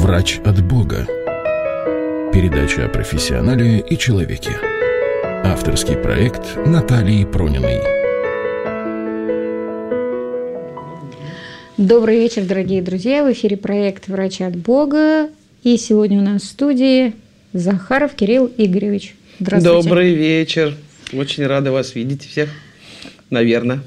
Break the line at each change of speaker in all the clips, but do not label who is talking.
Врач от Бога. Передача о профессионале и человеке. Авторский проект Натальи Прониной.
Добрый вечер, дорогие друзья. В эфире проект «Врач от Бога». И сегодня у нас в студии Захаров Кирилл Игоревич. Здравствуйте.
Добрый вечер. Очень рада вас видеть всех. Наверное.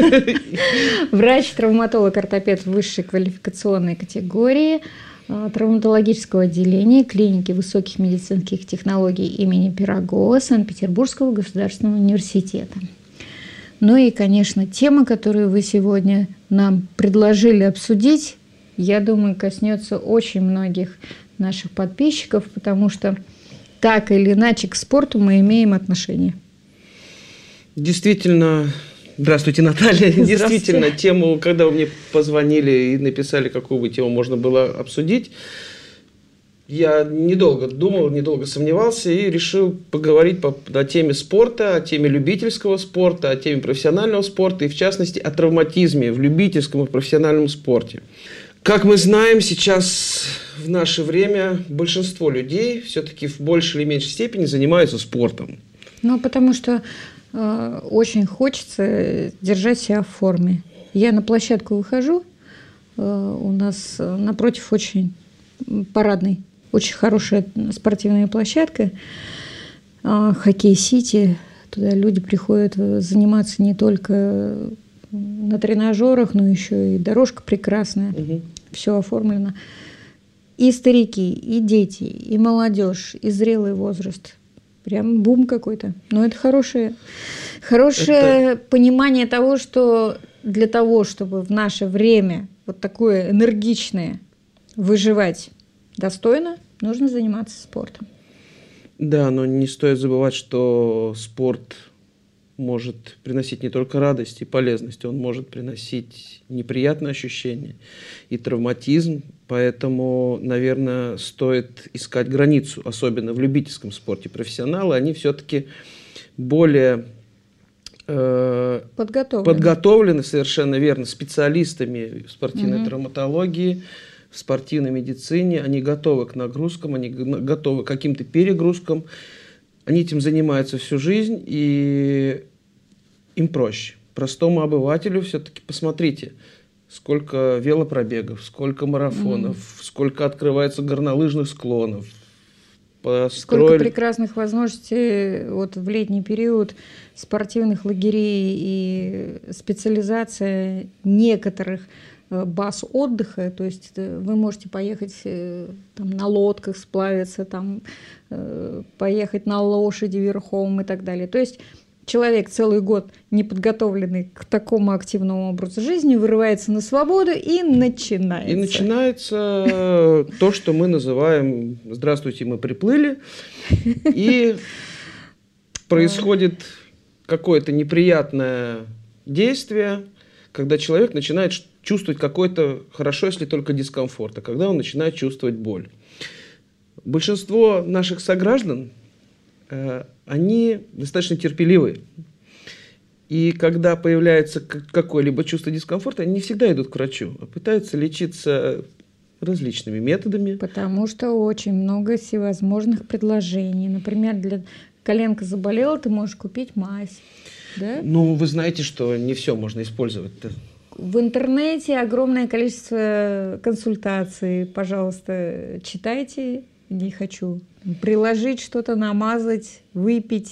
Врач-травматолог, ортопед высшей квалификационной категории травматологического отделения клиники высоких медицинских технологий имени Пирогова Санкт-Петербургского государственного университета. Ну и, конечно, тема, которую вы сегодня нам предложили обсудить, я думаю, коснется очень многих наших подписчиков, потому что так или иначе к спорту мы имеем отношение.
Действительно, здравствуйте, Наталья. Здравствуйте. Действительно, тему, когда вы мне позвонили и написали, какую бы тему можно было обсудить, я недолго думал, недолго сомневался и решил поговорить о теме спорта, о теме любительского спорта, о теме профессионального спорта и, в частности, о травматизме в любительском и профессиональном спорте. Как мы знаем, сейчас в наше время большинство людей все-таки в большей или меньшей степени занимаются спортом.
Ну, потому что очень хочется держать себя в форме. Я на площадку выхожу, у нас напротив очень парадный, очень хорошая спортивная площадка, хоккей-сити. Туда люди приходят заниматься не только на тренажерах, но еще и дорожка прекрасная, все оформлено. И старики, и дети, и молодежь, и зрелый возраст. Прям бум какой-то. Но это хорошее понимание того, что для того, чтобы в наше время вот такое энергичное выживать достойно, нужно заниматься спортом.
Да, но не стоит забывать, что спорт может приносить не только радость и полезность, он может приносить неприятные ощущения и травматизм, поэтому, наверное, стоит искать границу, особенно в любительском спорте. Профессионалы, они все-таки более подготовлены, совершенно верно, специалистами в спортивной травматологии, в спортивной медицине, они готовы к нагрузкам, они готовы к каким-то перегрузкам. Они этим занимаются всю жизнь, и им проще. Простому обывателю все-таки посмотрите, сколько велопробегов, сколько марафонов, сколько открывается горнолыжных склонов.
Сколько прекрасных возможностей вот в летний период спортивных лагерей и специализация некоторых баз отдыха, то есть вы можете поехать там, на лодках сплавиться, там, поехать на лошади верхом и так далее. То есть человек целый год, не подготовленный к такому активному образу жизни, вырывается на свободу и начинается.
И начинается то, что мы называем «здравствуйте, мы приплыли», и происходит какое-то неприятное действие, когда человек начинает чувствовать какой-то, хорошо, если только дискомфорт, а когда он начинает чувствовать боль. Большинство наших сограждан, они достаточно терпеливые. И когда появляется какое-либо чувство дискомфорта, они не всегда идут к врачу, а пытаются лечиться различными методами.
Потому что очень много всевозможных предложений. Например, для коленка заболела, ты можешь купить мазь. Да?
Ну, вы знаете, что не все можно использовать.
В интернете огромное количество консультаций. Пожалуйста, читайте. Не хочу приложить что-то, намазать, выпить.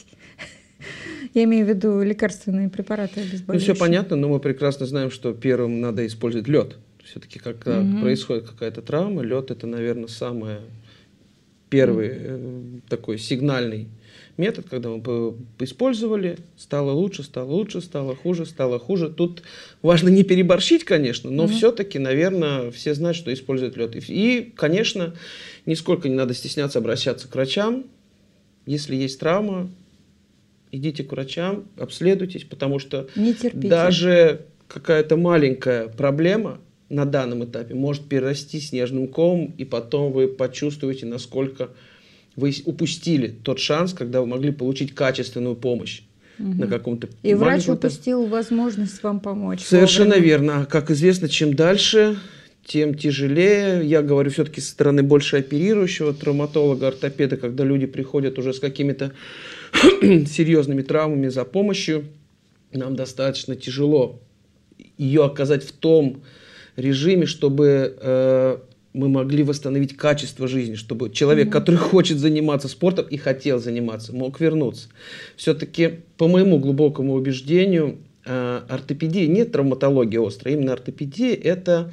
Я имею в виду лекарственные препараты обезболивающие.
Ну, все понятно, но мы прекрасно знаем, что первым надо использовать лед. Все-таки, когда происходит какая-то травма, лед — это, наверное, самый первый такой сигнальный метод, когда мы использовали, стало лучше, стало хуже. Тут важно не переборщить, конечно, но все-таки, наверное, все знают, что используют лед. И, конечно, нисколько не надо стесняться обращаться к врачам. Если есть травма, идите к врачам, обследуйтесь, потому что даже какая-то маленькая проблема на данном этапе может перерасти снежным комом, и потом вы почувствуете, насколько вы упустили тот шанс, когда вы могли получить качественную помощь на каком-то
И врач упустил возможность вам помочь.
Совершенно верно. Как известно, чем дальше, тем тяжелее. Я говорю все-таки со стороны больше оперирующего травматолога, ортопеда, когда люди приходят уже с какими-то серьезными травмами за помощью. Нам достаточно тяжело ее оказать в том режиме, чтобы мы могли восстановить качество жизни, чтобы человек, который хочет заниматься спортом и хотел заниматься, мог вернуться. Все-таки, по моему глубокому убеждению, ортопедия не травматология острая, именно ортопедия – это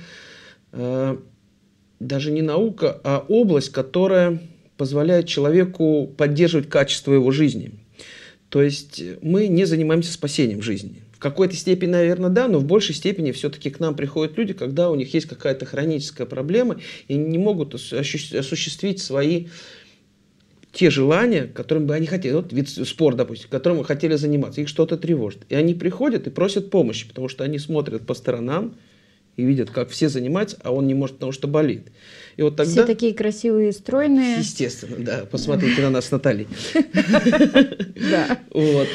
даже не наука, а область, которая позволяет человеку поддерживать качество его жизни. То есть мы не занимаемся спасением жизни. В какой-то степени, наверное, да, но в большей степени все-таки к нам приходят люди, когда у них есть какая-то хроническая проблема и не могут осуществить свои те желания, которым бы они хотели. Вот вид спорта, допустим, которым мы хотели заниматься. Их что-то тревожит. И они приходят и просят помощи, потому что они смотрят по сторонам и видят, как все занимаются, а он не может, потому что болит. И вот тогда...
Все такие красивые, стройные.
Естественно, да. Посмотрите на нас с Натальей.
Да.
Вот.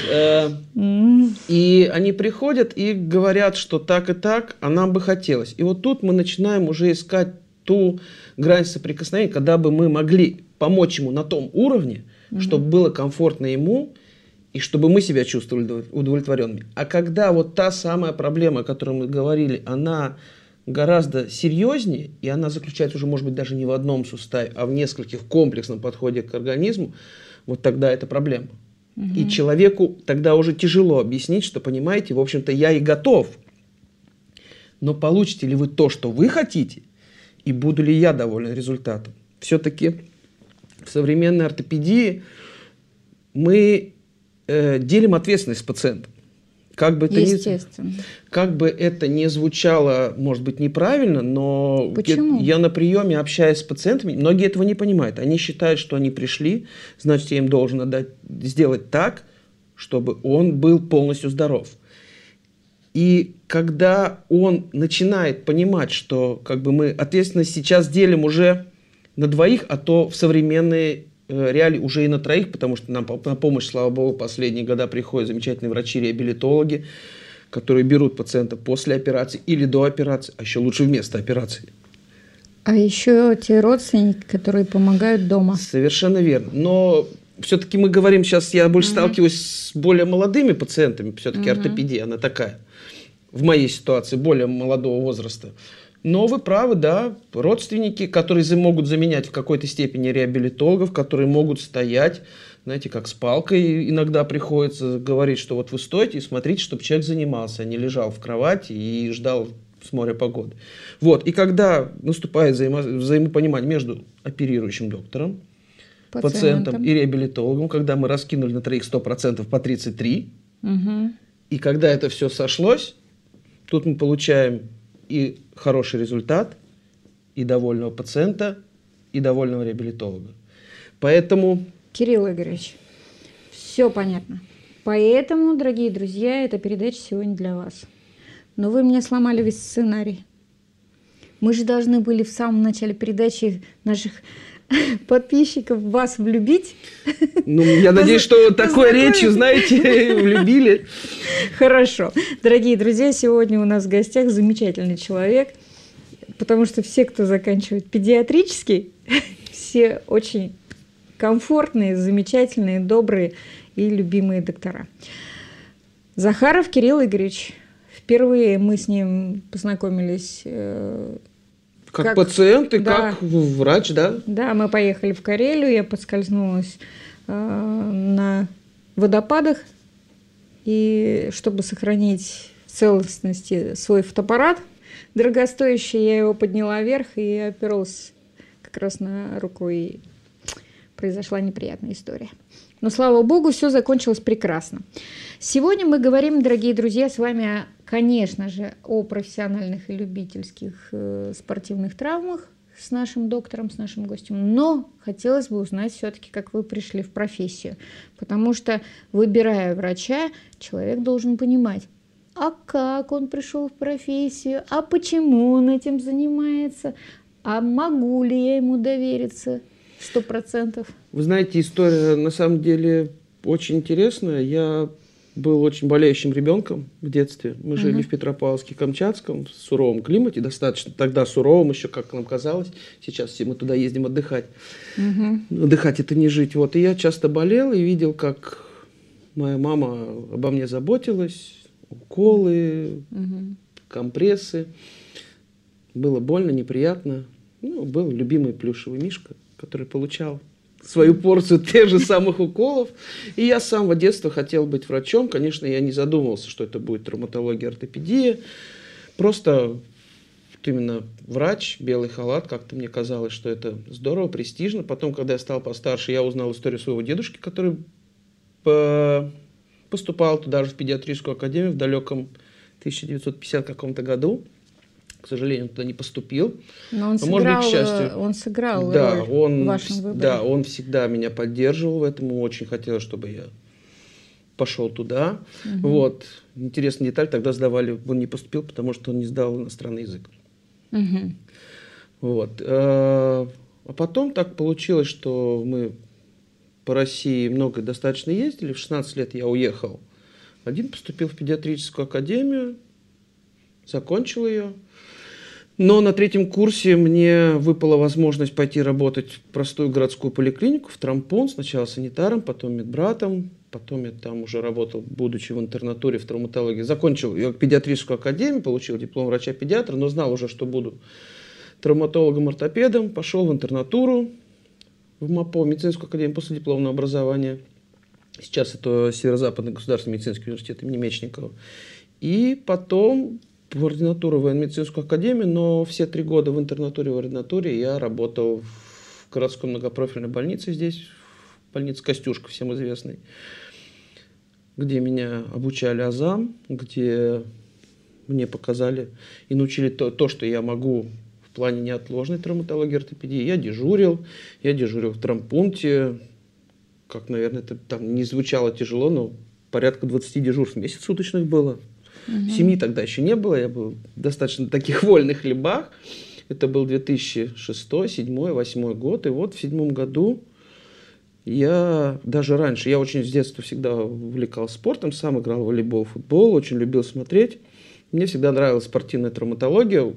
И они приходят и говорят, что так и так, а нам бы хотелось. И вот тут мы начинаем уже искать ту грань соприкосновения, когда бы мы могли помочь ему на том уровне, чтобы было комфортно ему, и чтобы мы себя чувствовали удовлетворенными. А когда вот та самая проблема, о которой мы говорили, она гораздо серьезнее, и она заключается уже, может быть, даже не в одном суставе, а в нескольких, в комплексном подходе к организму, вот тогда это проблема. И человеку тогда уже тяжело объяснить, что, понимаете, в общем-то, я и готов, но получите ли вы то, что вы хотите, и буду ли я доволен результатом? Все-таки в современной ортопедии мы делим ответственность с пациентом. Как бы это ни звучало, может быть, неправильно, но я на приеме общаюсь с пациентами, многие этого не понимают. Они считают, что они пришли, значит, я им должен сделать так, чтобы он был полностью здоров. И когда он начинает понимать, что как бы мы ответственность сейчас делим уже на двоих, а то в современные реалии уже и на троих, потому что нам на помощь, слава богу, последние года приходят замечательные врачи-реабилитологи, которые берут пациента после операции или до операции, а еще лучше вместо операции.
А еще те родственники, которые помогают дома.
Совершенно верно. Но все-таки мы говорим сейчас, я больше сталкиваюсь с более молодыми пациентами, все-таки ортопедия, она такая, в моей ситуации, более молодого возраста. Но вы правы, да, родственники, которые могут заменять в какой-то степени реабилитологов, которые могут стоять, знаете, как с палкой иногда приходится говорить, что вот вы стойте и смотрите, чтобы человек занимался, а не лежал в кровати и ждал с моря погоды. Вот, и когда наступает взаимопонимание между оперирующим доктором, пациентом и реабилитологом, когда мы раскинули на троих 100% по 33, и когда это все сошлось, тут мы получаем и хороший результат, и довольного пациента, и довольного реабилитолога. Поэтому...
Кирилл Игоревич, все понятно. Поэтому, дорогие друзья, эта передача сегодня для вас. Но вы мне сломали весь сценарий. Мы же должны были в самом начале передачи наших подписчиков вас влюбить.
Ну, я надеюсь, что такой речью, знаете, влюбили.
Хорошо. Дорогие друзья, сегодня у нас в гостях замечательный человек, потому что все, кто заканчивает педиатрический, все очень комфортные, замечательные, добрые и любимые доктора. Захаров Кирилл Игоревич. Впервые мы с ним познакомились
как пациент и как врач, да?
Да, мы поехали в Карелию, я поскользнулась на водопадах, и чтобы сохранить в целостности свой фотоаппарат дорогостоящий, я его подняла вверх и оперлась как раз на руку, и произошла неприятная история. Но, слава богу, все закончилось прекрасно. Сегодня мы говорим, дорогие друзья, с вами, конечно же, о профессиональных и любительских спортивных травмах с нашим доктором, с нашим гостем. Но хотелось бы узнать все-таки, как вы пришли в профессию. Потому что, выбирая врача, человек должен понимать, а как он пришел в профессию, а почему он этим занимается, а могу ли я ему довериться 100%.
Вы знаете, история на самом деле очень интересная. Я был очень болеющим ребенком в детстве. Мы жили в Петропавловске-Камчатском, в суровом климате, достаточно тогда суровом еще, как нам казалось. Сейчас все мы туда ездим отдыхать. Отдыхать – это не жить. Вот. И я часто болел и видел, как моя мама обо мне заботилась. Уколы, компрессы. Было больно, неприятно. Ну, был любимый плюшевый мишка, который получал свою порцию тех же самых уколов. И я с самого детства хотел быть врачом. Конечно, я не задумывался, что это будет травматология, ортопедия. Просто вот именно врач, белый халат, как-то мне казалось, что это здорово, престижно. Потом, когда я стал постарше, я узнал историю своего дедушки, который поступал туда же в педиатрическую академию в далеком 1950 каком-то году. К сожалению, он туда не поступил.
Но он сыграл, может быть, к счастью. Он сыграл роль в вашем выборе.
Да, он всегда меня поддерживал в этом. Очень хотел, чтобы я пошел туда. Вот. Интересная деталь. Тогда сдавали, он не поступил, потому что он не сдал иностранный язык. Вот. А потом так получилось, что мы по России много достаточно ездили. В 16 лет я уехал. Один поступил в педиатрическую академию, закончил ее. Но на 3-м курсе мне выпала возможность пойти работать в простую городскую поликлинику, в травмпункт, сначала санитаром, потом медбратом, потом я там уже работал, будучи в интернатуре в травматологии. Закончил я педиатрическую академию, получил диплом врача-педиатра, но знал уже, что буду травматологом-ортопедом, пошел в интернатуру, в МАПО, медицинскую академию после дипломного образования. Сейчас это Северо-Западный государственный медицинский университет имени Мечникова. И потом в ординатуру в военно-медицинскую академию, но все 3 года в интернатуре, в ординатуре я работал в городской многопрофильной больнице здесь, в больнице Костюшка, всем известной, где меня обучали азам, где мне показали и научили то, что я могу в плане неотложной травматологии, ортопедии. Я дежурил в травмпункте, как, наверное, это там не звучало тяжело, но порядка 20 дежурств в месяц суточных было. Семьи тогда еще не было, я был в достаточно таких вольных хлебах. Это был 2006, 2007, 2008 год. И вот в 2007 году я, даже раньше, я очень с детства всегда увлекался спортом, сам играл в волейбол, футбол, очень любил смотреть. Мне всегда нравилась спортивная травматология.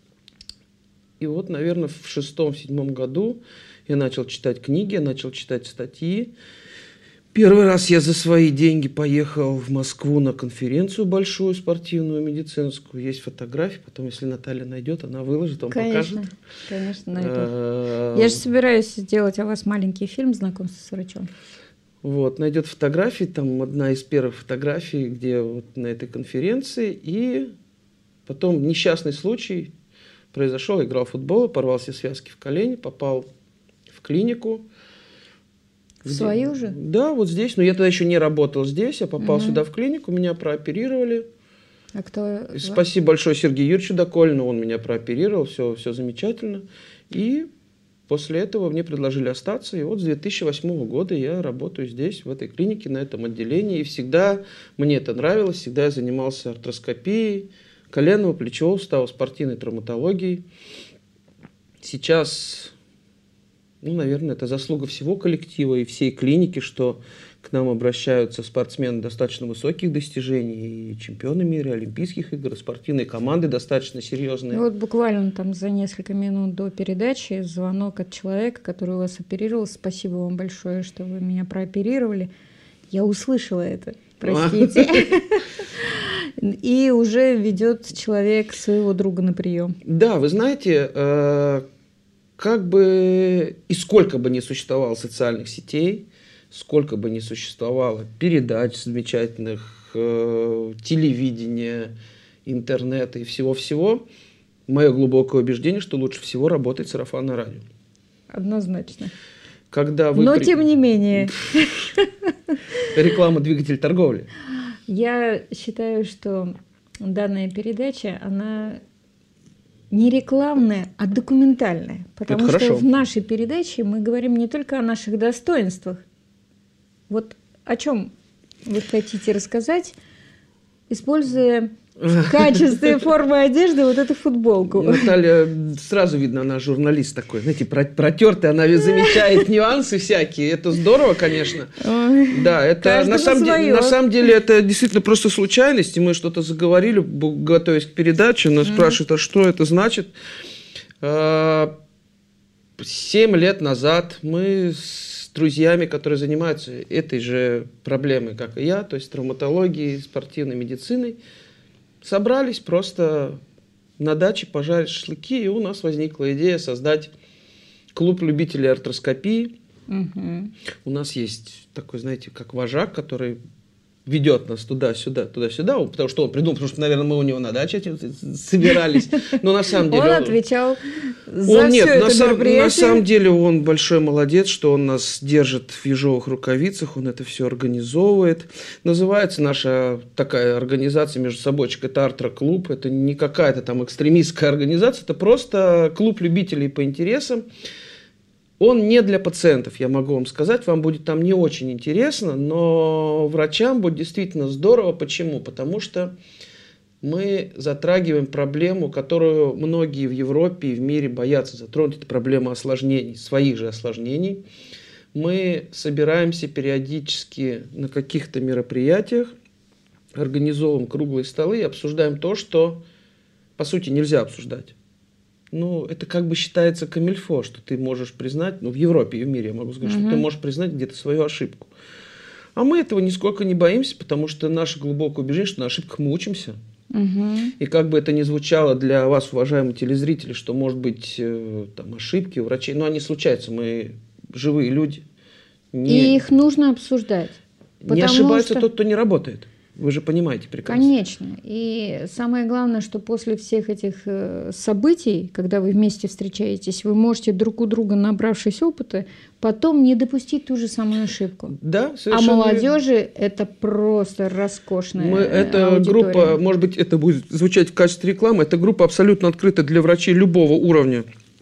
И вот, наверное, в 2006-2007 году я начал читать книги, начал читать статьи. Первый раз я за свои деньги поехал в Москву на конференцию большую, спортивную, медицинскую. Есть фотографии, потом, если Наталья найдет, она выложит, вам покажет.
Конечно, найду. Я же собираюсь сделать о вас маленький фильм «Знакомство с врачом».
Вот, найдет фотографии, там одна из первых фотографий, где вот на этой конференции. И потом несчастный случай произошел, играл в футбол, порвал все связки в колене, попал в клинику.
В свою же?
Да, вот здесь. Но я тогда еще не работал здесь. Я попал сюда в клинику, меня прооперировали.
А кто?
Спасибо большое Сергею Юрьевичу Доколину, он меня прооперировал, все замечательно. И после этого мне предложили остаться. И вот с 2008 года я работаю здесь, в этой клинике, на этом отделении. И всегда мне это нравилось, всегда я занимался артроскопией, коленного, плечевого сустава, спортивной травматологией. Сейчас... наверное, это заслуга всего коллектива и всей клиники, что к нам обращаются спортсмены достаточно высоких достижений, и чемпионы мира, и олимпийских игр, и спортивные команды достаточно серьезные.
И вот буквально там за несколько минут до передачи звонок от человека, который вас оперировал. Спасибо вам большое, что вы меня прооперировали. Я услышала это, простите. И уже ведет человек своего друга на прием.
Да, вы знаете... Как бы и сколько бы ни существовало социальных сетей, сколько бы ни существовало передач замечательных, телевидения, интернета и всего-всего, мое глубокое убеждение, что лучше всего работает сарафанное радио.
Однозначно.
Когда вы
Но тем не менее.
Реклама – двигатель торговли.
Я считаю, что данная передача, она... не рекламная, а документальная. Потому что в нашей передаче мы говорим не только о наших достоинствах. Вот о чем вы хотите рассказать, используя в качестве формы одежды вот эту футболку.
Наталья, сразу видно, она журналист такой, знаете, протертый, она замечает нюансы всякие. Это здорово, конечно.
Ой,
да, это на самом деле это действительно просто случайность, и мы что-то заговорили, готовясь к передаче, нас спрашивают, а что это значит? 7 лет назад мы с друзьями, которые занимаются этой же проблемой, как и я, то есть травматологией, спортивной медициной, собрались просто на даче пожарить шашлыки, и у нас возникла идея создать клуб любителей артроскопии. Угу. У нас есть такой, знаете, как вожак, который ведет нас туда-сюда, туда-сюда, потому что он придумал, потому что, наверное, мы у него на даче собирались, но на самом деле...
Он отвечал за все это мероприятие.
На самом деле он большой молодец, что он нас держит в ежовых рукавицах, он это все организовывает. Называется наша такая организация между собойчик, это Артроклуб, это не какая-то там экстремистская организация, это просто клуб любителей по интересам. Он не для пациентов, я могу вам сказать, вам будет там не очень интересно, но врачам будет действительно здорово. Почему? Потому что мы затрагиваем проблему, которую многие в Европе и в мире боятся затронуть. Это проблема осложнений, своих же осложнений. Мы собираемся периодически на каких-то мероприятиях, организовываем круглые столы и обсуждаем то, что, по сути, нельзя обсуждать. Ну, это как бы считается камильфо, что ты можешь признать, в Европе и в мире я могу сказать, что ты можешь признать где-то свою ошибку. А мы этого нисколько не боимся, потому что наше глубокое убеждение, что на ошибках мы учимся. И как бы это ни звучало для вас, уважаемые телезрители, что, может быть, там ошибки у врачей, но они случаются, мы живые люди.
И их нужно обсуждать.
Не ошибается тот, кто не работает. Вы же понимаете прекрасно.
Конечно. И самое главное, что после всех этих событий, когда вы вместе встречаетесь, вы можете друг у друга, набравшись опыта, потом не допустить ту же самую ошибку.
Да, совершенно.
А молодежи это просто роскошная
эта
аудитория.
Группа, может быть, это будет звучать в качестве рекламы, эта группа абсолютно открыта для врачей любого уровня,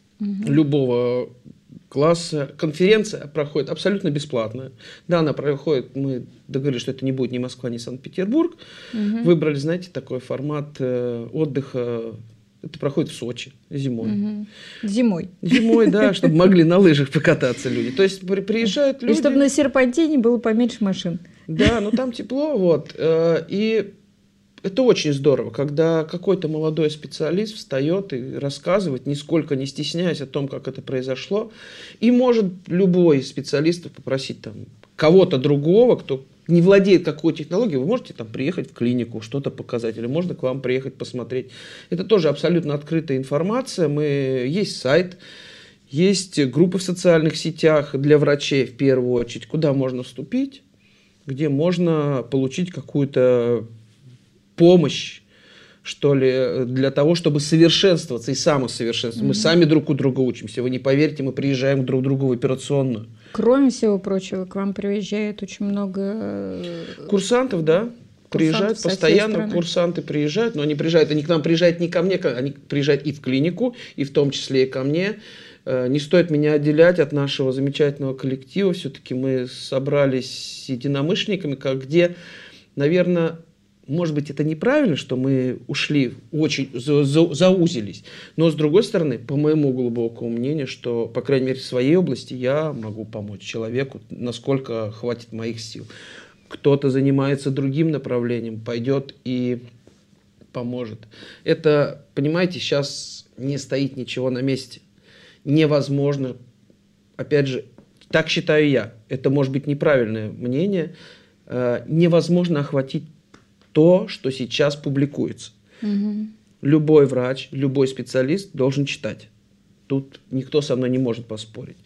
любого класса. Конференция проходит абсолютно бесплатно. Да, она проходит, мы договорились, что это не будет ни Москва, ни Санкт-Петербург. Выбрали, знаете, такой формат отдыха. Это проходит в Сочи зимой.
Зимой.
Зимой, да, чтобы могли на лыжах покататься люди. То есть приезжают люди...
И чтобы на серпантине было поменьше машин.
Да, но там тепло, вот. И это очень здорово, когда какой-то молодой специалист встает и рассказывает, нисколько не стесняясь о том, как это произошло. И может любой специалист попросить там кого-то другого, кто не владеет какой технологией, вы можете там приехать в клинику, что-то показать, или можно к вам приехать посмотреть. Это тоже абсолютно открытая информация. Есть сайт, есть группы в социальных сетях для врачей в первую очередь, куда можно вступить, где можно получить какую-то помощь, что ли, для того, чтобы совершенствоваться и самосовершенствоваться. Мы сами друг у друга учимся. Вы не поверите, мы приезжаем друг к другу в операционную.
Кроме всего прочего, к вам приезжает очень много...
Курсантов, да. Приезжают постоянно, курсанты приезжают, но они приезжают, они к нам приезжают не ко мне, они приезжают и в клинику, и в том числе и ко мне. Не стоит меня отделять от нашего замечательного коллектива. Все-таки мы собрались с единомышленниками, где, наверное... Может быть, это неправильно, что мы ушли, очень заузились. Но, с другой стороны, по моему глубокому мнению, что, по крайней мере, в своей области я могу помочь человеку, насколько хватит моих сил. Кто-то занимается другим направлением, пойдет и поможет. Это, понимаете, сейчас не стоит ничего на месте. Невозможно, опять же, так считаю я, это может быть неправильное мнение, невозможно охватить то, что сейчас публикуется. Любой врач, любой специалист должен читать. Тут никто со мной не может поспорить.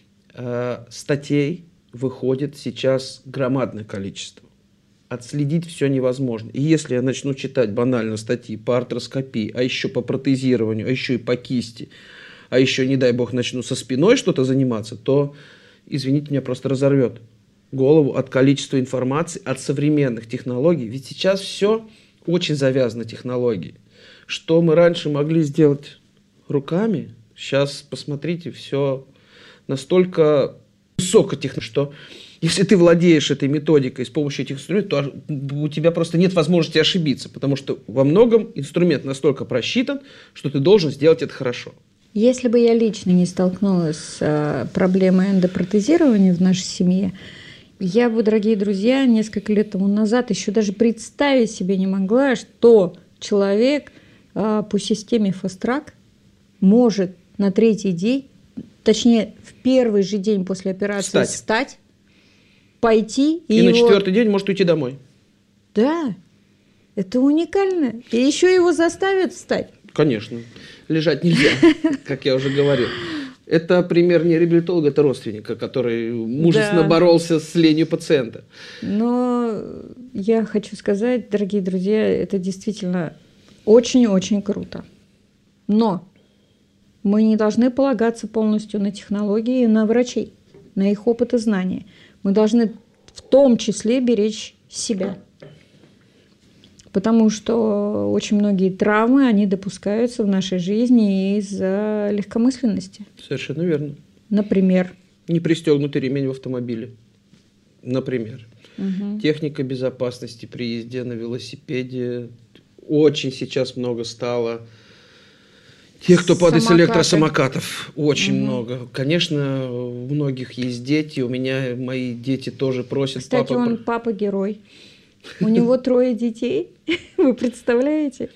Статей выходит сейчас громадное количество. Отследить все невозможно. И если я начну читать банально статьи по артроскопии, а еще по протезированию, а еще и по кисти, а еще, не дай бог, начну со спиной что-то заниматься, то, извините, меня просто разорвет голову от количества информации, от современных технологий. Ведь сейчас все очень завязано на технологии. Что мы раньше могли сделать руками, сейчас, посмотрите, все настолько высокотехнологично, что Если ты владеешь этой методикой с помощью этих инструментов, то у тебя просто нет возможности ошибиться, потому что во многом инструмент настолько просчитан, что ты должен сделать это хорошо.
Если бы я лично не столкнулась с проблемой эндопротезирования в нашей семье, я бы, дорогие друзья, несколько лет тому назад еще даже представить себе не могла, что человек по системе Fast Track может на третий день, точнее, в первый же день после операции встать, пойти
и на четвертый день может уйти домой.
Да, это уникально. И еще его заставят встать.
Конечно. Лежать нельзя, как я уже говорил. Это пример не реабилитолога, это родственника, который мужественно боролся с ленью пациента.
Но я хочу сказать, дорогие друзья, это действительно очень-очень круто. Но мы не должны полагаться полностью на технологии и на врачей, на их опыт и знания. Мы должны в том числе беречь себя. Потому что очень многие травмы, они допускаются в нашей жизни из-за легкомысленности.
Совершенно верно.
Например?
Непристегнутый ремень в автомобиле. Например. Техника безопасности при езде на велосипеде. Очень сейчас много стало. Тех, кто падает с электросамокатов. Очень много. Конечно, у многих есть дети. У меня мои дети тоже просят.
Кстати, он папа-герой. У него 3 детей. Вы представляете?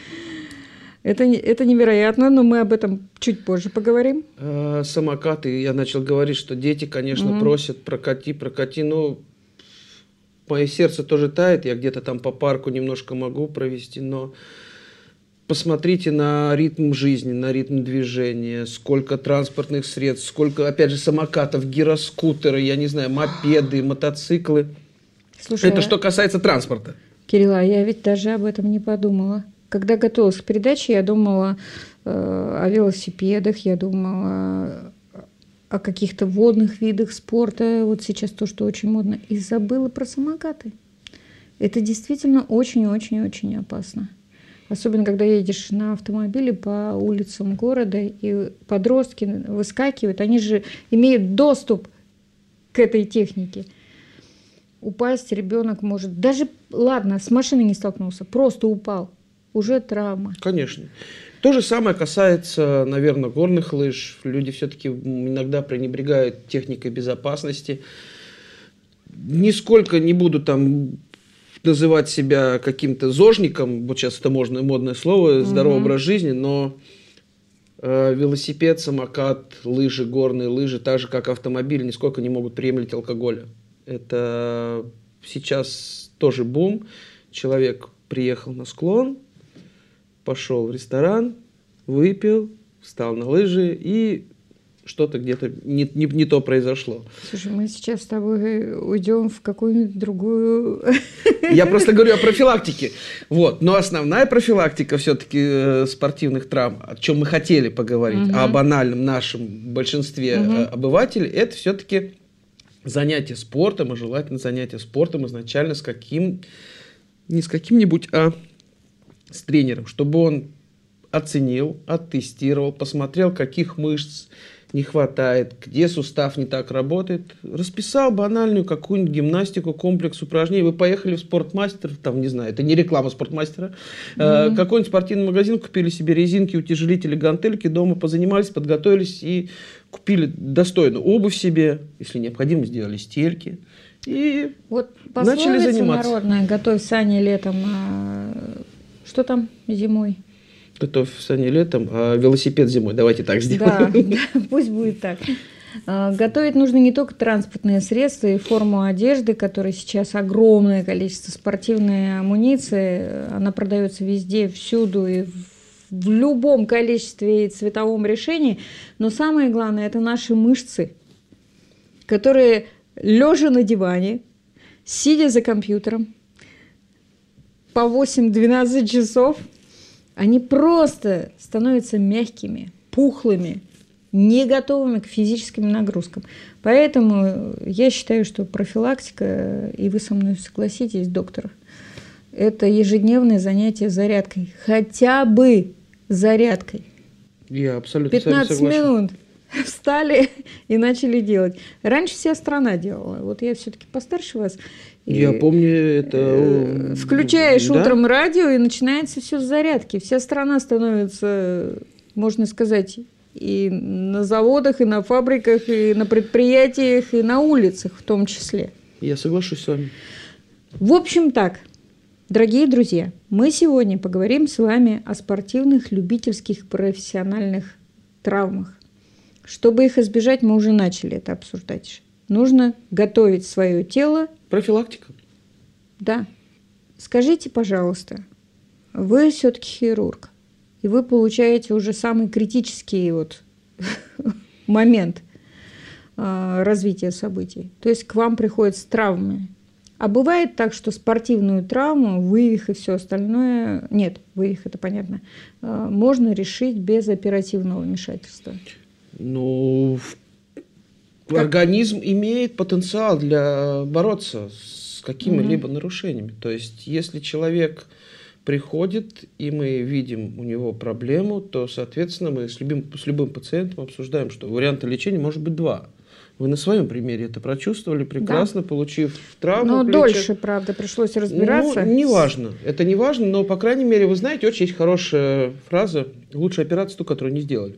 Это невероятно, но мы об этом чуть позже поговорим.
Самокаты. Я начал говорить, что дети, конечно, просят прокати. Но мое сердце тоже тает. Я где-то там по парку немножко могу провести, но посмотрите на ритм жизни, на ритм движения, сколько транспортных средств, сколько, опять же, самокатов, гироскутеры, я не знаю, мопеды, мотоциклы. Слушай, это что касается транспорта.
Кирилл, я ведь даже об этом не подумала. Когда готовилась к передаче, я думала о велосипедах, я думала о каких-то водных видах спорта, вот сейчас то, что очень модно, и забыла про самокаты. Это действительно очень-очень-очень опасно. Особенно, когда едешь на автомобиле по улицам города, и подростки выскакивают, они же имеют доступ к этой технике. Упасть ребенок может, даже, ладно, с машиной не столкнулся, просто упал, уже травма.
Конечно. То же самое касается, наверное, горных лыж. Люди все-таки иногда пренебрегают техникой безопасности. Нисколько не буду там называть себя каким-то зожником, вот сейчас это модное слово, здоровый образ жизни, но велосипед, самокат, лыжи, горные лыжи, так же как автомобиль, нисколько не могут приемлить алкоголя. Это сейчас тоже бум. Человек приехал на склон, пошел в ресторан, выпил, встал на лыжи и что-то где-то не то произошло.
Слушай, мы сейчас с тобой уйдем в какую-нибудь другую...
Я просто говорю о профилактике. Вот. Но основная профилактика все-таки спортивных травм, о чем мы хотели поговорить, о банальном нашем большинстве обывателей, это все-таки занятие спортом, и желательно занятие спортом изначально не с каким-нибудь, а с тренером, чтобы он оценил, оттестировал, посмотрел, каких мышц не хватает, где сустав не так работает, расписал банальную какую-нибудь гимнастику, комплекс упражнений. Вы поехали в спортмастер, там, не знаю, это не реклама спортмастера, какой-нибудь спортивный магазин, купили себе резинки, утяжелители, гантельки, дома позанимались, подготовились и купили достойную обувь себе, если необходимо, сделали стельки и
вот
начали заниматься.
Народная: готовь сани летом, что там зимой?
Готовь сани летом, а велосипед зимой. Давайте так сделаем.
Да, пусть будет так. Готовить нужно не только транспортные средства и форму одежды, которой сейчас огромное количество, спортивной амуниции. Она продается везде, всюду и в любом количестве и цветовом решении. Но самое главное – это наши мышцы, которые, лежа на диване, сидя за компьютером, по 8-12 часов, они просто становятся мягкими, пухлыми, не готовыми к физическим нагрузкам. Поэтому я считаю, что профилактика, и вы со мной согласитесь, доктор, это ежедневное занятие зарядкой. Хотя бы зарядкой.
Я абсолютно
15 минут. встали и начали делать. Раньше вся страна делала. Вот я все-таки постарше вас.
Я помню это.
Включаешь утром радио, и начинается все с зарядки. Вся страна становится, можно сказать, и на заводах, и на фабриках, и на предприятиях, и на улицах в том числе.
Я соглашусь с вами.
В общем так, дорогие друзья, мы сегодня поговорим с вами о спортивных, любительских, профессиональных травмах. Чтобы их избежать, мы уже начали это обсуждать. Нужно готовить свое тело.
Профилактика.
Да. Скажите, пожалуйста, вы все-таки хирург, и вы получаете уже самый критический момент развития событий. То есть к вам приходят с травмами. А бывает так, что спортивную травму, вывих и все остальное, нет, вывих это понятно, можно решить без оперативного вмешательства?
Организм имеет потенциал для бороться с какими-либо нарушениями. То есть, если человек приходит, и мы видим у него проблему, то, соответственно, мы с любым пациентом обсуждаем, что варианта лечения может быть два. Вы на своем примере это прочувствовали прекрасно, получив травму.
Но дольше, правда, пришлось разбираться.
Неважно. Это не важно, но, по крайней мере, вы знаете, очень есть хорошая фраза: лучшая операция ту, которую не сделали.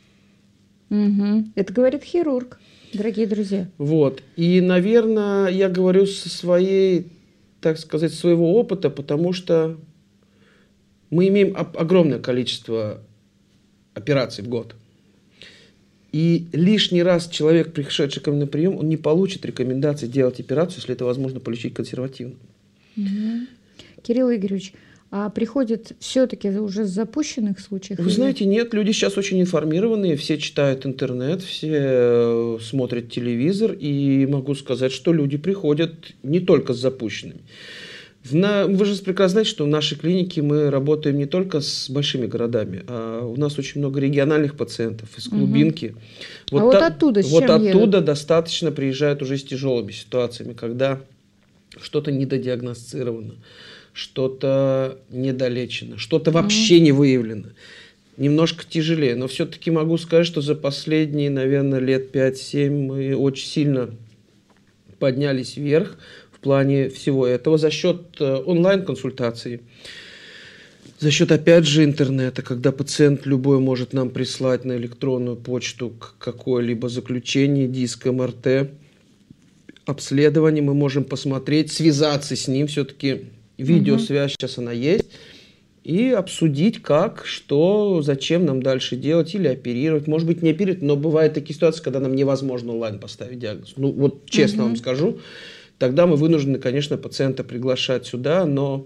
Это говорит хирург, дорогие друзья.
Вот. И, наверное, я говорю со своей, так сказать, своего опыта, потому что мы имеем огромное количество операций в год. И лишний раз человек, пришедший ко мне на прием, он не получит рекомендации делать операцию, если это возможно полечить консервативно.
Кирилл Игоревич, а приходят все-таки уже с запущенных случаев?
Вы знаете, нет, люди сейчас очень информированные, все читают интернет, все смотрят телевизор, и могу сказать, что люди приходят не только с запущенными. Вы же прекрасно знаете, что в нашей клинике мы работаем не только с большими городами, а у нас очень много региональных пациентов из глубинки. Оттуда достаточно приезжают уже с тяжелыми ситуациями, когда что-то недодиагностировано, что-то недолечено, что-то вообще не выявлено. Немножко тяжелее, но все-таки могу сказать, что за последние, наверное, лет 5-7 мы очень сильно поднялись вверх в плане всего этого за счет онлайн-консультаций, за счет, опять же, интернета, когда пациент любой может нам прислать на электронную почту какое-либо заключение, диск МРТ, обследование, мы можем посмотреть, связаться с ним, все-таки видеосвязь сейчас она есть, и обсудить, как, что, зачем нам дальше делать, или оперировать. Может быть, не оперировать, но бывают такие ситуации, когда нам невозможно онлайн поставить диагноз. Ну, вот честно вам скажу, тогда мы вынуждены, конечно, пациента приглашать сюда, но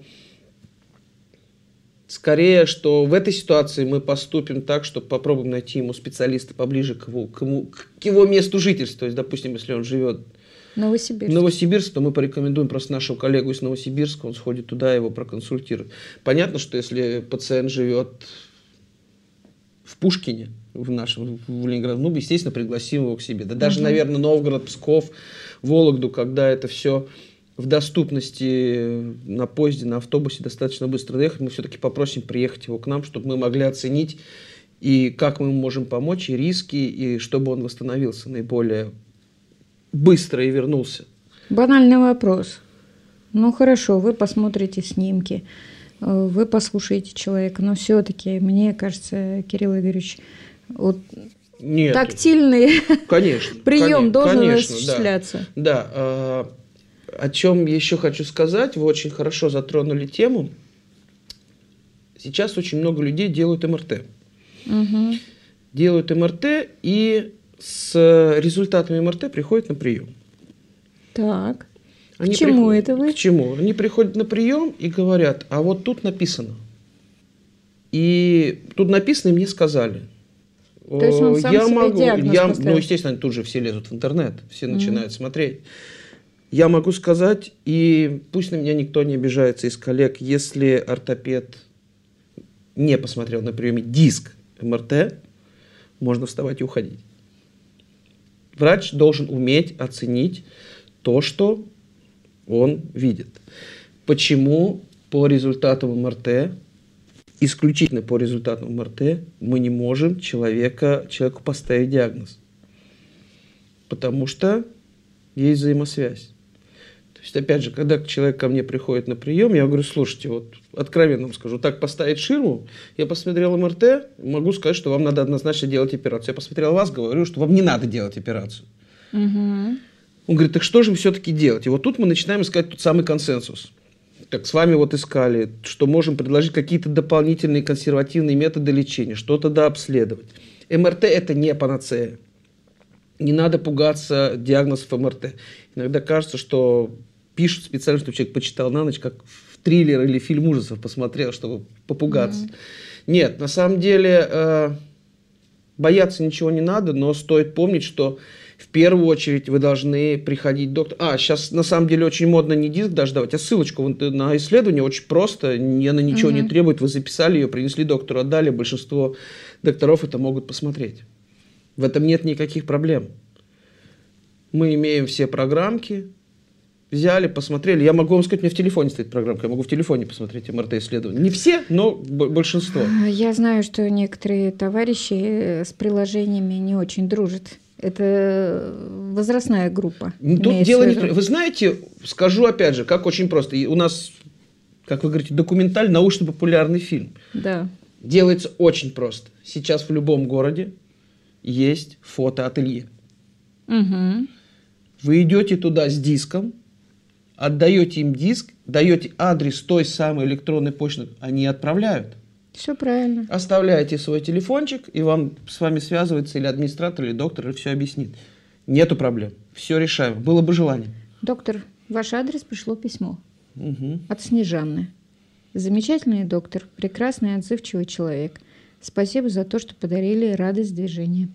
скорее, что в этой ситуации мы поступим так, что попробуем найти ему специалиста поближе к его месту жительства. То есть, допустим, если он живет Новосибирск, то мы порекомендуем просто нашего коллегу из Новосибирска, он сходит туда, его проконсультирует. Понятно, что если пациент живет в Пушкине, в Ленинграде, ну, естественно, пригласим его к себе. Да даже, наверное, Новгород, Псков, Вологду, когда это все в доступности на поезде, на автобусе достаточно быстро доехать, мы все-таки попросим приехать его к нам, чтобы мы могли оценить, и как мы ему можем помочь, и риски, и чтобы он восстановился наиболее быстро и вернулся.
Банальный вопрос. Ну хорошо, вы посмотрите снимки, вы послушаете человека, но все-таки, мне кажется, Кирилл Игоревич, тактильный прием должен осуществляться.
Да. О чем еще хочу сказать, вы очень хорошо затронули тему. Сейчас очень много людей делают МРТ. Делают МРТ и с результатами МРТ приходят на прием.
Так. К чему это вы?
К чему? Они приходят на прием и говорят: а вот тут написано. И тут написано, и мне сказали.
То есть он сам себе диагноз поставил?
Ну, естественно, они тут же все лезут в интернет, все начинают смотреть. Я могу сказать, и пусть на меня никто не обижается из коллег, если ортопед не посмотрел на приеме диск МРТ, можно вставать и уходить. Врач должен уметь оценить то, что он видит. Почему по результатам МРТ исключительно по результатам МРТ мы не можем человеку поставить диагноз. Потому что есть взаимосвязь. То есть, опять же, когда человек ко мне приходит на прием, я говорю, слушайте, вот откровенно вам скажу, так поставить ширму, я посмотрел МРТ, могу сказать, что вам надо однозначно делать операцию. Я посмотрел вас, говорю, что вам не надо делать операцию. Угу. Он говорит, так что же все-таки делать? И вот тут мы начинаем искать тот самый консенсус. Так, с вами вот искали, что можем предложить какие-то дополнительные консервативные методы лечения, что-то дообследовать. МРТ – это не панацея. Не надо пугаться диагнозов МРТ. Иногда кажется, что пишут специально, чтобы человек почитал на ночь, как в триллер или фильм ужасов посмотрел, чтобы попугаться. Нет, на самом деле бояться ничего не надо, но стоит помнить, что в первую очередь вы должны приходить к доктору. Сейчас на самом деле очень модно не диск даже давать, а ссылочку на исследование очень просто, она ничего не требует, вы записали ее, принесли доктору, отдали, большинство докторов это могут посмотреть. В этом нет никаких проблем. Мы имеем все программки, взяли, посмотрели. Я могу вам сказать, у меня в телефоне стоит программка, я могу в телефоне посмотреть МРТ-исследования. Не все, но большинство.
Я знаю, что некоторые товарищи с приложениями не очень дружат. Это возрастная группа.
Тут дело не... Вы знаете, скажу опять же, как очень просто. У нас, как вы говорите, документальный, научно-популярный фильм.
Да.
Делается очень просто. Сейчас в любом городе есть фотоателье.
Угу.
Вы идете туда с диском, отдаете им диск, даете адрес той самой электронной почты, они отправляют.
Все правильно.
Оставляете свой телефончик, и с вами связывается или администратор, или доктор, и все объяснит. Нету проблем. Все решаем. Было бы желание.
Доктор, ваш адрес пришло письмо. От Снежанны. Замечательный доктор, прекрасный, отзывчивый человек. Спасибо за то, что подарили радость движения.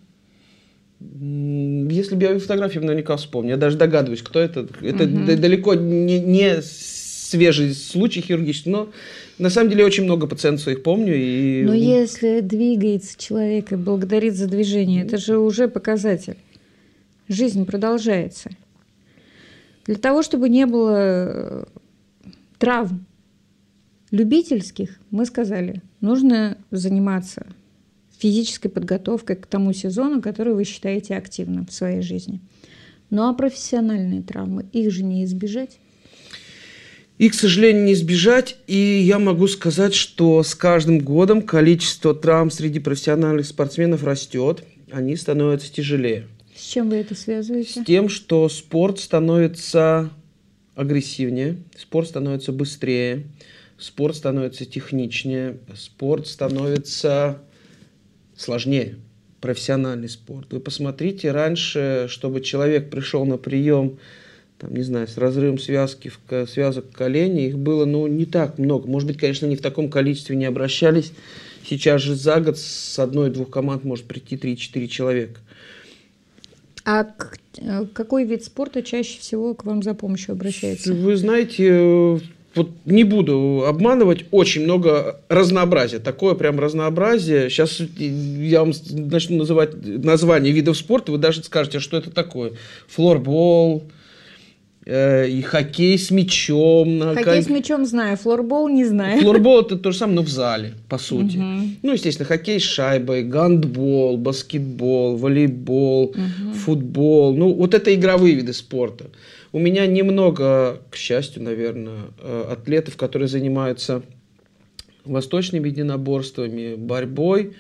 Если бы я фотографию наверняка вспомню. Я даже догадываюсь, кто это. Это далеко не свежий случай хирургический, но на самом деле очень много пациентов своих помню.
Но если двигается человек и благодарит за движение, это же уже показатель. Жизнь продолжается. Для того, чтобы не было травм любительских, мы сказали, нужно заниматься физической подготовкой к тому сезону, который вы считаете активным в своей жизни. Ну а профессиональные травмы, их же не избежать.
Их, к сожалению, не избежать. И я могу сказать, что с каждым годом количество травм среди профессиональных спортсменов растет. Они становятся тяжелее.
С чем вы это связываете?
С тем, что спорт становится агрессивнее, спорт становится быстрее, спорт становится техничнее, спорт становится сложнее, профессиональный спорт. Вы посмотрите, раньше, чтобы человек пришел на прием, там, не знаю, с разрывом связок колени, их было не так много. Может быть, конечно, не в таком количестве не обращались. Сейчас же за год с 1-2 команд может прийти 3-4 человека.
А какой вид спорта чаще всего к вам за помощью обращается?
Вы знаете, вот не буду обманывать, очень много разнообразия. Такое прям разнообразие. Сейчас я вам начну называть названия видов спорта, вы даже скажете, что это такое. Флорбол, и хоккей с мячом.
Хоккей с мячом знаю, флорбол не знаю.
Флорбол это то же самое, но в зале, по сути. Естественно, хоккей с шайбой, гандбол, баскетбол, волейбол, футбол. Вот это игровые виды спорта. У меня немного, к счастью, наверное, атлетов, которые занимаются восточными единоборствами, борьбой.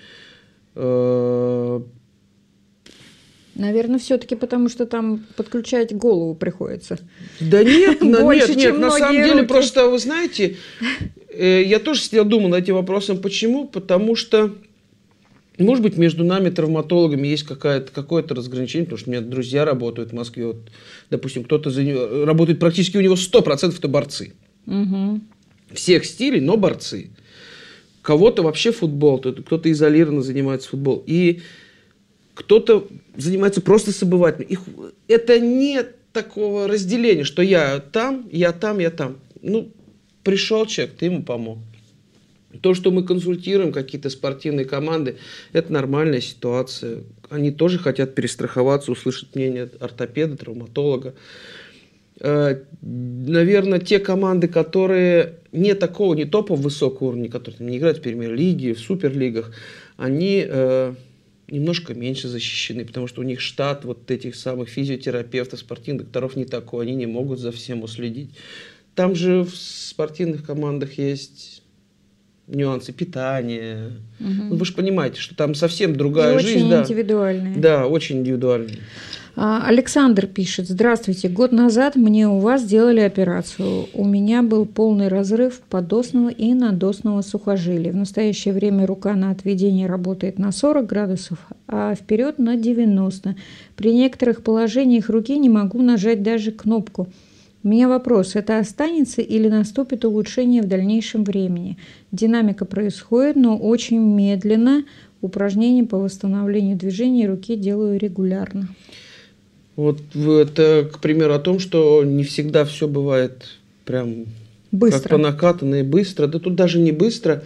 Наверное, все-таки потому, что там подключать голову приходится.
Да нет, на самом деле, просто, вы знаете, я тоже сидел, думал над этим вопросом. Почему? Потому что, может быть, между нами, травматологами, есть какое-то разграничение, потому что у меня друзья работают в Москве. Вот, допустим, кто-то работает практически, у него 100% это борцы. Всех стилей, но борцы. Кого-то вообще футбол, кто-то изолированно занимается футболом. И кто-то занимается просто с обывателями. Это нет такого разделения, что я там, я там, я там. Пришел человек, ты ему помог. То, что мы консультируем какие-то спортивные команды, это нормальная ситуация. Они тоже хотят перестраховаться, услышать мнение ортопеда, травматолога. наверное, те команды, которые не топового высокого уровня, которые не играют в премьер-лиге, в суперлигах, они немножко меньше защищены, потому что у них штат вот этих самых физиотерапевтов, спортивных докторов не такой, они не могут за всем уследить. Там же в спортивных командах есть нюансы питания. Ну, вы же понимаете, что там совсем другая жизнь.
Очень индивидуальная.
Да, очень индивидуальная.
Александр пишет: здравствуйте, год назад мне у вас делали операцию. У меня был полный разрыв подостного и надостного сухожилия. В настоящее время рука на отведение работает на 40 градусов, а вперед на 90. При некоторых положениях руки не могу нажать даже кнопку. У меня вопрос: это останется или наступит улучшение в дальнейшем времени? Динамика происходит, но очень медленно. Упражнения по восстановлению движения руки делаю регулярно.
Вот это, к примеру, о том, что не всегда все бывает прям быстро, как по накатанной, быстро. Да тут даже не быстро.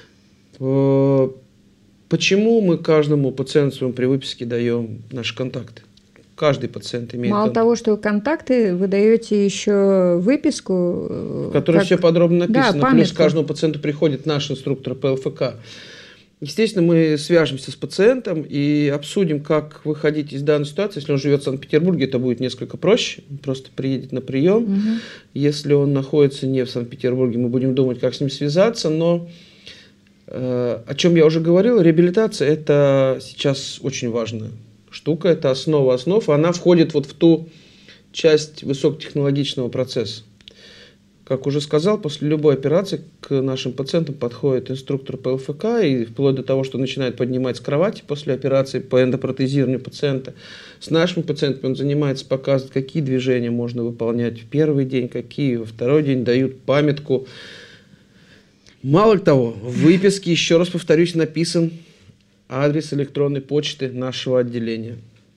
Почему мы каждому пациенту своему при выписке даем наши контакты? Каждый пациент имеет
Мало того, что контакты, вы даете еще выписку,
в которой все подробно написано. Да, плюс каждому пациенту приходит наш инструктор по ЛФК. Естественно, мы свяжемся с пациентом и обсудим, как выходить из данной ситуации. Если он живет в Санкт-Петербурге, это будет несколько проще. Он просто приедет на прием. Угу. Если он находится не в Санкт-Петербурге, мы будем думать, как с ним связаться. Но о чем я уже говорил, реабилитация – это сейчас очень важная штука. Это основа основ. Она входит вот в ту часть высокотехнологичного процесса. Как уже сказал, после любой операции к нашим пациентам подходит инструктор по ЛФК, и вплоть до того, что начинает поднимать с кровати после операции по эндопротезированию пациента. С нашими пациентами он занимается, показывает, какие движения можно выполнять в первый день, какие во второй день, дают памятку. Мало того, в выписке, еще раз повторюсь, написан адрес электронной почты нашего отделения.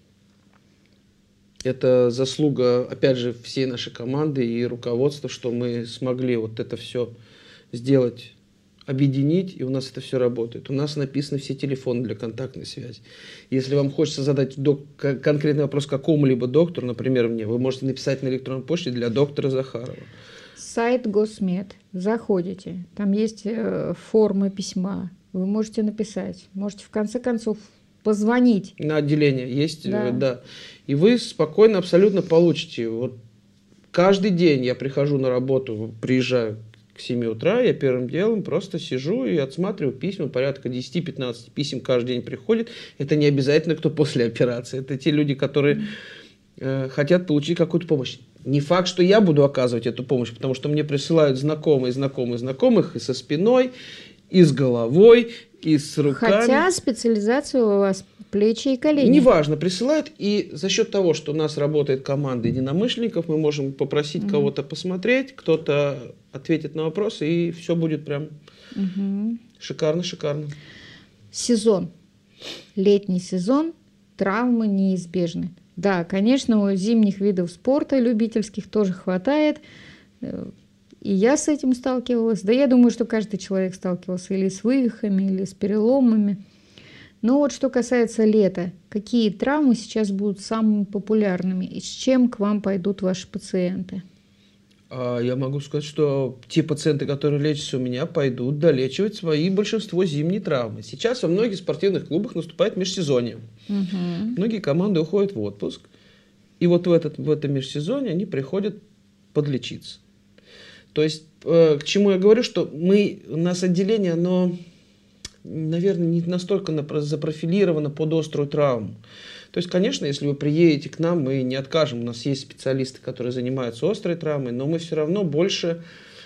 Это заслуга, опять же, всей нашей команды и руководства, что мы смогли вот это все сделать, объединить, и у нас это все работает. У нас написаны все телефоны для контактной связи. Если вам хочется задать конкретный вопрос какому-либо доктору, например, мне, вы можете написать на электронной почте для доктора Захарова.
Сайт Госмед. Заходите. Там есть форма письма. Вы можете написать. Можете, в конце концов, позвонить.
На отделение есть, да. И вы спокойно абсолютно получите. Вот каждый день я прихожу на работу, приезжаю к 7 утра, я первым делом просто сижу и отсматриваю письма. Порядка 10-15 писем каждый день приходит. Это не обязательно кто после операции. Это те люди, которые хотят получить какую-то помощь. Не факт, что я буду оказывать эту помощь, потому что мне присылают знакомых и со спиной, и с головой, и с руками.
Хотя специализация у вас плечи и колени.
Неважно, присылают. И за счет того, что у нас работает команда единомышленников, мы можем попросить кого-то посмотреть, кто-то ответит на вопросы, и все будет прям шикарно.
Сезон. Летний сезон. Травмы неизбежны. Да, конечно, у зимних видов спорта любительских тоже хватает. И я с этим сталкивалась. Да я думаю, что каждый человек сталкивался или с вывихами, или с переломами. Но вот что касается лета, какие травмы сейчас будут самыми популярными и с чем к вам пойдут ваши пациенты?
Я могу сказать, что те пациенты, которые лечатся у меня, пойдут долечивать свои большинство зимние травмы. Сейчас во многих спортивных клубах наступает межсезонье. Многие команды уходят в отпуск. И вот в это межсезонье они приходят подлечиться. То есть, к чему я говорю, что у нас отделение, оно, наверное, не настолько запрофилировано под острую травму. То есть, конечно, если вы приедете к нам, мы не откажем. У нас есть специалисты, которые занимаются острой травмой, но мы все равно больше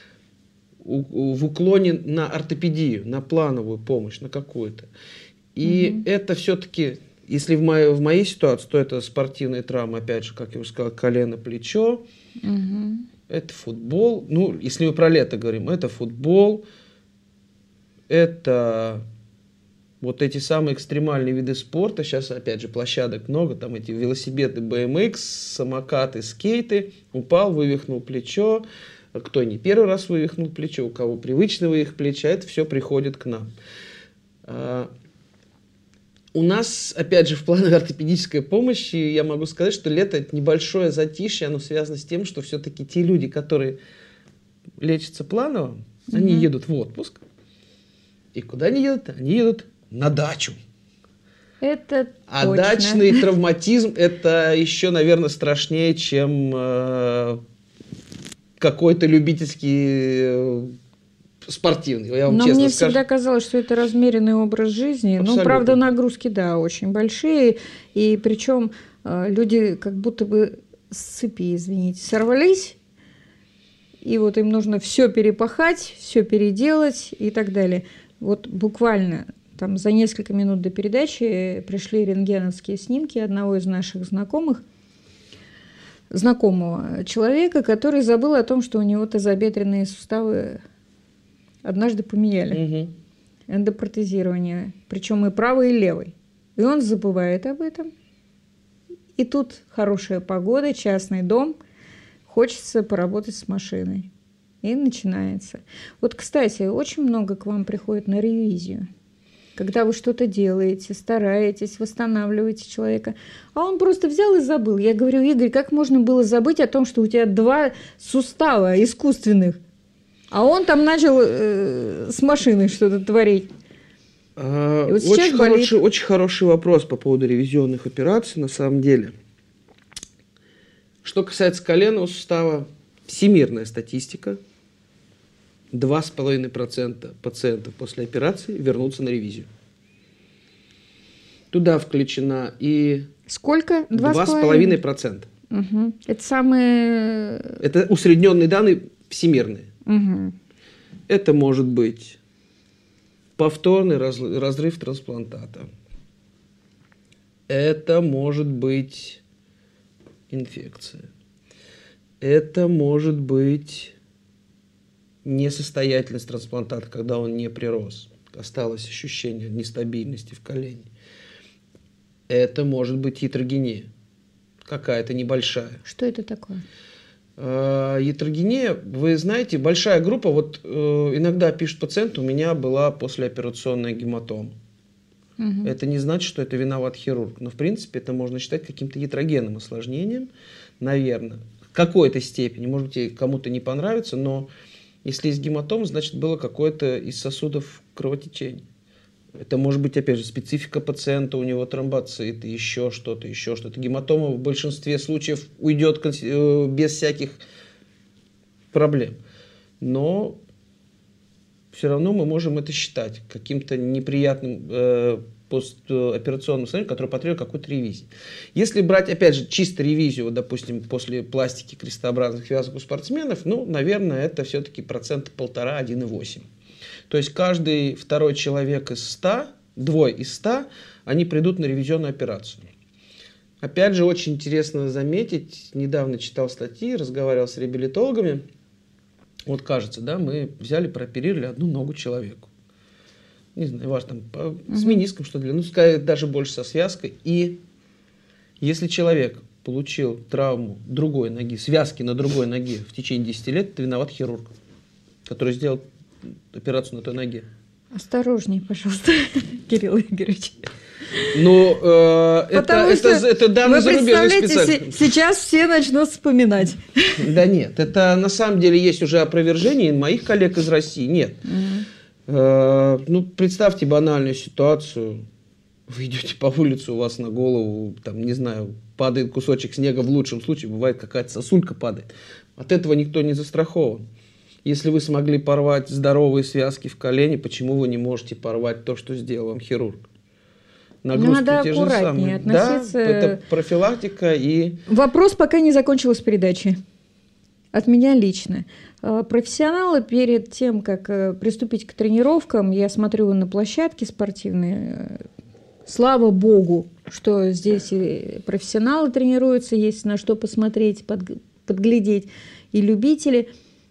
в уклоне на ортопедию, на плановую помощь, на какую-то. И это все-таки, если в моей ситуации, то это спортивные травмы, опять же, как я уже сказал, колено, плечо. Это футбол. Ну, если мы про лето говорим, это футбол, это вот эти самые экстремальные виды спорта. Сейчас, опять же, площадок много. Там эти велосипеды, BMX, самокаты, скейты. Упал, вывихнул плечо. Кто не первый раз вывихнул плечо, у кого привычно вывих плеча. Это все приходит к нам. У нас, опять же, в плане ортопедической помощи я могу сказать, что лето – это небольшое затишье, оно связано с тем, что все-таки те люди, которые лечатся планово, они едут в отпуск. И куда они едут? Они едут на дачу.
Это
а
точно.
Дачный травматизм – это еще, наверное, страшнее, чем какой-то любительский спортивный. Я вам
Но
честно
мне
скажу.
всегда казалось, что это размеренный образ жизни.
Абсолютно.
Ну, правда, нагрузки, да, очень большие. И причем люди как будто бы с цепи, извините, сорвались. И вот им нужно все перепахать, все переделать и так далее. Вот буквально там за несколько минут до передачи пришли рентгеновские снимки одного из наших знакомого человека, который забыл о том, что у него тазобедренные суставы однажды поменяли. Эндопротезирование. Причем и правый, и левый. И он забывает об этом. И тут хорошая погода, частный дом. Хочется поработать с машиной. И начинается. Вот, кстати, очень много к вам приходит на ревизию. Когда вы что-то делаете, стараетесь, восстанавливаете человека. А он просто взял и забыл. Я говорю: Игорь, как можно было забыть о том, что у тебя 2 сустава искусственных? А он там начал с машиной что-то творить. Вот
очень хороший вопрос по поводу ревизионных операций, на самом деле. Что касается коленного сустава, всемирная статистика. 2,5% пациентов после операции вернутся на ревизию. Туда включена и...
Сколько?
2,5%.
Угу. Это самые...
Это усредненные данные всемирные.
Угу.
Это может быть повторный разрыв трансплантата. Это может быть инфекция. Это может быть несостоятельность трансплантата, когда он не прирос. Осталось ощущение нестабильности в колене. Это может быть ятрогения. Какая-то небольшая.
Что это такое?
Ятрогения, вы знаете, большая группа, вот иногда пишут пациент, у меня была послеоперационная гематома.
Угу.
Это не значит, что это виноват хирург, но в принципе это можно считать каким-то ятрогенным осложнением, наверное, в какой-то степени, может быть, кому-то не понравится, но если есть гематома, значит было какое-то из сосудов кровотечение. Это может быть, опять же, специфика пациента, у него тромбоциты, еще что-то, еще что-то. Гематома в большинстве случаев уйдет без всяких проблем. Но все равно мы можем это считать каким-то неприятным постоперационным состоянием, которое потребует какой-то ревизии. Если брать, опять же, чисто ревизию, вот, допустим, после пластики крестообразных связок у спортсменов, ну, наверное, это все-таки 1,5–1,8%. То есть каждый второй человек из 100, 2 из 100, они придут на ревизионную операцию. Опять же, очень интересно заметить, недавно читал статьи, разговаривал с реабилитологами. Вот кажется, да, мы взяли, прооперировали одну ногу человеку. Не знаю, важно, там, с мениском, что ли, ну, сказать, даже больше со связкой. И если человек получил травму другой ноги, связки на другой ноге в течение 10 лет, это виноват хирург, который сделал операцию на той ноге.
Осторожней, пожалуйста, Кирилл Игоревич.
Ну, это данные зарубежных специалистов.
Сейчас все начнут вспоминать.
Да нет, это на самом деле есть уже опровержение моих коллег из России. Нет. Ну, представьте банальную ситуацию. Вы идете по улице, у вас на голову, там, не знаю, падает кусочек снега, в лучшем случае бывает какая-то сосулька падает. От этого никто не застрахован. Если вы смогли порвать здоровые связки в колене, почему вы не можете порвать то, что сделал вам хирург? Нагрузки
надо
те же
аккуратнее
самые.
относиться.
Да, это профилактика и...
Вопрос пока не закончилась передачи. От меня лично. Профессионалы перед тем, как приступить к тренировкам, я смотрю на площадки спортивные. Слава богу, что здесь и профессионалы тренируются, есть на что посмотреть, подглядеть, и любители.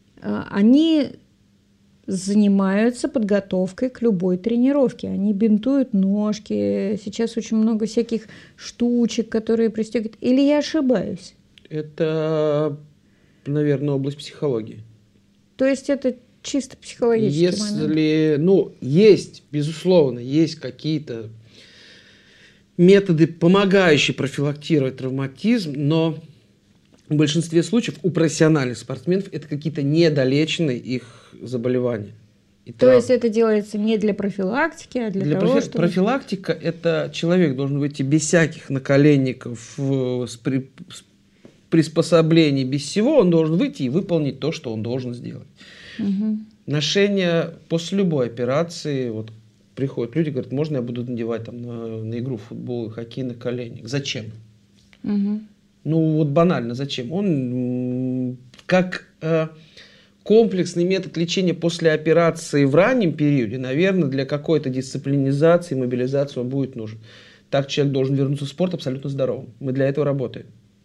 Они занимаются подготовкой к любой тренировке. Они бинтуют ножки. Сейчас очень много всяких штучек, которые пристегивают. Или я ошибаюсь?
Это, наверное, область психологии.
То есть это чисто психологический момент?
Ну, есть, безусловно, есть какие-то методы, помогающие профилактировать травматизм, но в большинстве случаев у профессиональных спортсменов это какие-то недолеченные их заболевания.
То есть это делается не для профилактики, а для того, чтобы...
Профилактика – это человек должен выйти без всяких наколенников, приспособлений, без всего. Он должен выйти и выполнить то, что он должен сделать.
Угу.
Ношение после любой операции, вот приходят люди, говорят, можно я буду надевать там, на игру в футбол и хоккей наколенник? Зачем?
Угу.
Ну вот банально, зачем? Он как комплексный метод лечения после операции в раннем периоде, наверное, для какой-то дисциплинизации, мобилизации он будет нужен. Так человек должен вернуться в спорт абсолютно здоровым. Мы для этого работаем.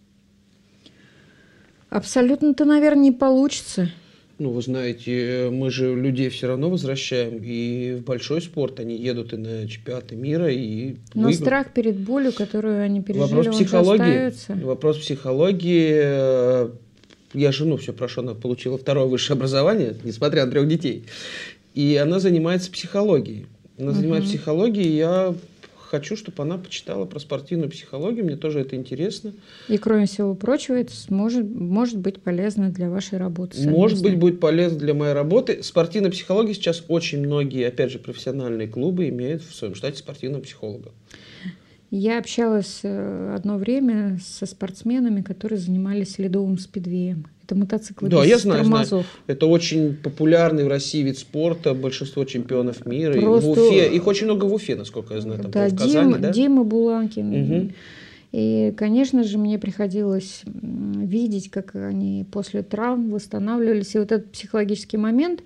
Абсолютно-то, наверное, не получится.
Ну, вы знаете, мы же людей все равно возвращаем и в большой спорт. Они едут и на чемпионаты мира. И
но страх перед болью, которую они пережили,
вопрос
он
психологии,
же остается.
Вопрос психологии. Я жену все прошу, она получила 2-е высшее образование, несмотря на 3 детей. И она занимается психологией. Она занимается психологией, и я хочу, чтобы она почитала про спортивную психологию. Мне тоже это интересно.
И, кроме всего прочего, это может быть полезно для вашей работы.
Может быть, будет полезно для моей работы. Спортивная психология сейчас очень многие, опять же, профессиональные клубы имеют в своем штате спортивного психолога.
Я общалась одно время со спортсменами, которые занимались ледовым спидвеем. Это мотоциклы без тормозов. Знаю.
Это очень популярный в России вид спорта. Большинство чемпионов мира. Просто... И в Уфе. Их очень много в Уфе, насколько я знаю. Там,
да,
в Казани, да?
Дима Буланкин. Угу. И, конечно же, мне приходилось видеть, как они после травм восстанавливались. И вот этот психологический момент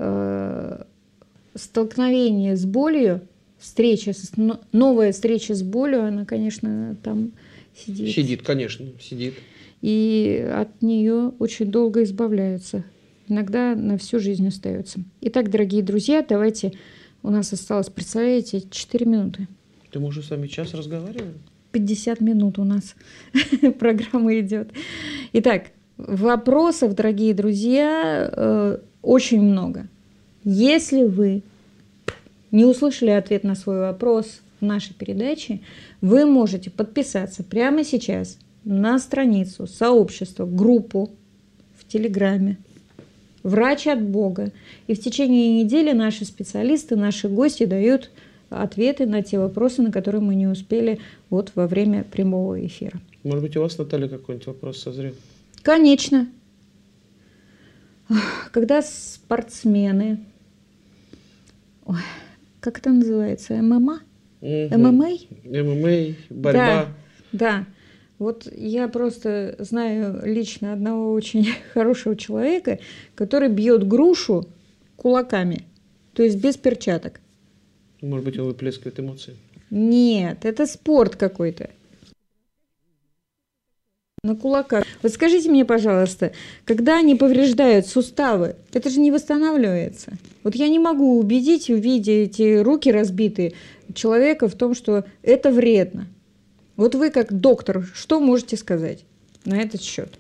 столкновения с болью, новая встреча с болью, она, конечно, там сидит.
Сидит, конечно, сидит.
И от нее очень долго избавляются. Иногда на всю жизнь остается. Итак, дорогие друзья, давайте, у нас осталось, представляете, 4 минуты.
Да мы уже с вами час разговариваем.
50 минут у нас программа идет. Итак, вопросов, дорогие друзья, очень много. Если вы не услышали ответ на свой вопрос в нашей передаче, вы можете подписаться прямо сейчас на страницу, сообщество, группу в Телеграме «Врач от Бога». И в течение недели наши специалисты, наши гости дают ответы на те вопросы, на которые мы не успели вот во время прямого эфира.
Может быть, у вас, Наталья, какой-нибудь вопрос созрел?
Конечно. Когда спортсмены... Ой, как это называется? ММА? ММА?
ММА, борьба.
Да. Вот я просто знаю лично одного очень хорошего человека, который бьет грушу кулаками, то есть без перчаток.
Может быть, он выплескивает эмоции?
Нет, это спорт какой-то. На кулаках. Вот скажите мне, пожалуйста, когда они повреждают суставы, это же не восстанавливается. Вот я не могу убедить, увидя эти руки разбитые, человека в том, что это вредно. Вот вы, как доктор, что можете сказать на этот счет?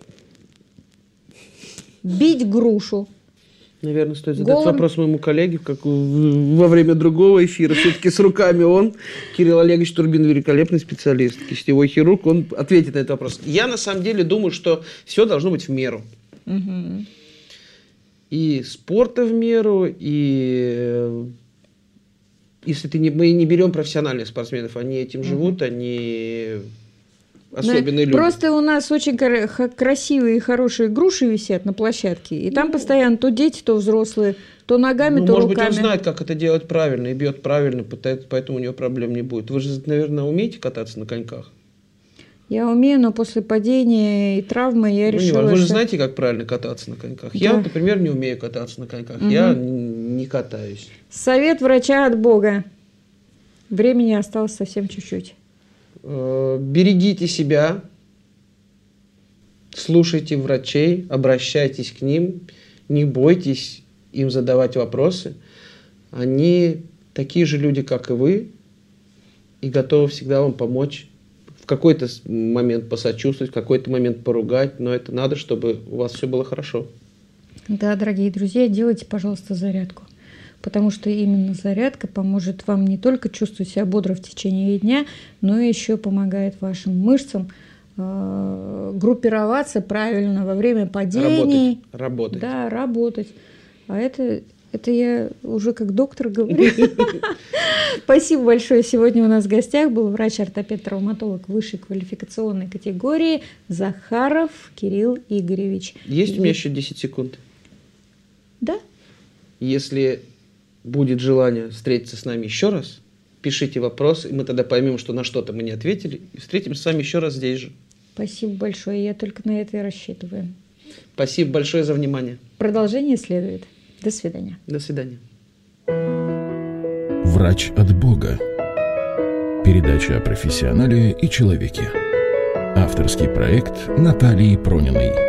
Бить грушу.
Наверное, стоит задать вопрос моему коллеге, как во время другого эфира. Все-таки с руками он, Кирилл Олегович Турбин, великолепный специалист, кистевой хирург, он ответит на этот вопрос. Я на самом деле думаю, что все должно быть в меру.
Угу.
И спорта в меру, и если мы не берем профессиональных спортсменов, они этим живут, они особенные люди.
Просто у нас очень красивые и хорошие груши висят на площадке, и там постоянно то дети, то взрослые, то ногами, то
может
руками.
Может быть, он знает, как это делать правильно, и бьет правильно, поэтому у него проблем не будет. Вы же, наверное, умеете кататься на коньках?
Я умею, но после падения и травмы я решила,
Вы же знаете, как правильно кататься на коньках? Да. Я, например, не умею кататься на коньках. Я не катаюсь.
Совет врача от Бога. Времени осталось совсем чуть-чуть.
Берегите себя, слушайте врачей, обращайтесь к ним, не бойтесь им задавать вопросы. Они такие же люди, как и вы, и готовы всегда вам помочь. В какой-то момент посочувствовать, в какой-то момент поругать, но это надо, чтобы у вас все было хорошо.
Да, дорогие друзья, делайте, пожалуйста, зарядку. потому что именно зарядка поможет вам не только чувствовать себя бодро в течение дня, но и еще помогает вашим мышцам группироваться правильно во время падений.
Работать.
Да, работать. А это я уже как доктор говорю. Спасибо большое. Сегодня у нас в гостях был врач-ортопед-травматолог высшей квалификационной категории Захаров Кирилл Игоревич.
Есть у меня еще 10 секунд?
Да.
Если будет желание встретиться с нами еще раз, пишите вопрос, и мы тогда поймем, что на что-то мы не ответили, и встретимся с вами еще раз здесь же.
Спасибо большое. Я только на это и рассчитываю.
Спасибо большое за внимание.
Продолжение следует. До свидания.
До свидания.
Врач от Бога. Передача о профессионале и человеке. Авторский проект Натальи Прониной.